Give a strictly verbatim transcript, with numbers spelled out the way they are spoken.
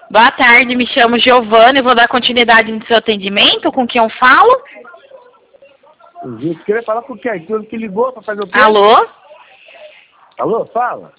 Boa tarde, me chamo Giovana e vou dar continuidade no seu atendimento. Com quem eu falo? Gente, queria falar com quem? Aquilo que ligou para fazer o quê? Alô? Alô, fala.